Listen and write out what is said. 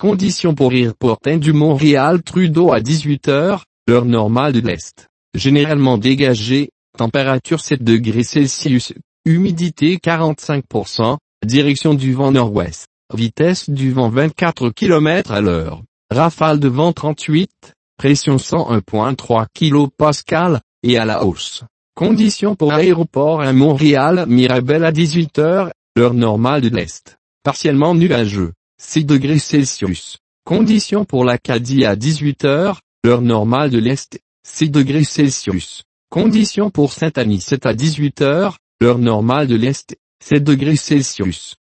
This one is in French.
Conditions pour aéroport du Montréal Trudeau à 18h, heure normale de l'Est. Généralement dégagé, température 7 degrés Celsius, humidité 45%, direction du vent nord-ouest, vitesse du vent 24 km à l'heure, rafale de vent 38, pression 101.3 kPa, et à la hausse. Conditions pour aéroport à Montréal Mirabel à 18h, heure normale de l'Est. Partiellement nuageux, 6 degrés Celsius. Conditions pour l'Acadie à 18h, heure normale de l'Est, 6 degrés Celsius. Conditions pour Saint-Anicet à 18h, heure normale de l'Est, 7 degrés Celsius.